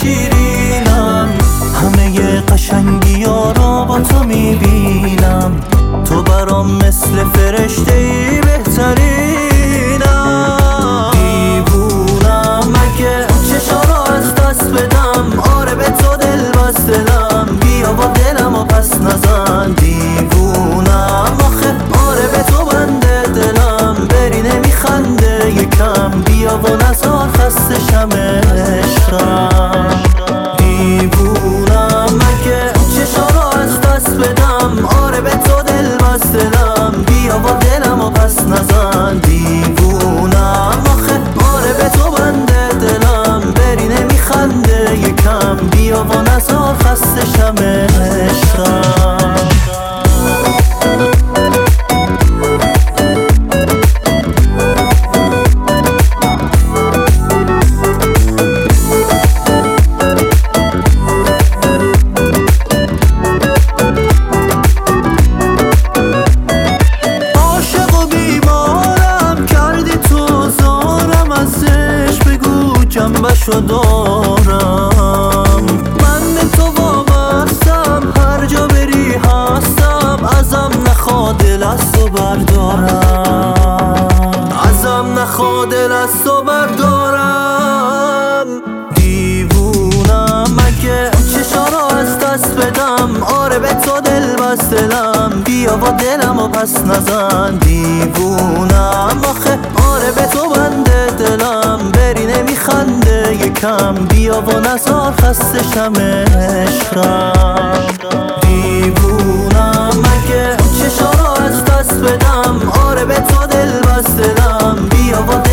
شیرینم، همه قشنگی ها رو با تو میبینم، تو برام مثل فرشته بهترینم. دیوونم مگه چشا رو از دست بدم، آره به تو دل بستلم، بیا با دلم و پس نزن. دیوونم آخه آره به تو بنده دلم، بری نمیخنده یکم، بیا و نزار خسته شم عشقم. دیوونم مگه چشا رو از دست بدم، آره به تو دل بستلم، بیا با دلم و پس نزن. دیوونم آخه آره به تو بنده دلم، بری نمیخنده یکم، بیا و نزار خسته شم عشقم. جنبشو دارم من به تو وابستم، هر جا بری هستم، ازم نخواد دل از تو بردارم، ازم نخواد دل از تو بردارم. دیوونم مگه چشا رو از دست بدم، آره به تو دل بستلم، بیا با دلم و پس نزن. دیوونم آخه آره به تو بنده دلم، بری نمیخنده یکم، بیا و نزار خسته شم عشقم. دیوونم مگه چشا رو از دست بدم، آره به تو دل بستلم، بیا و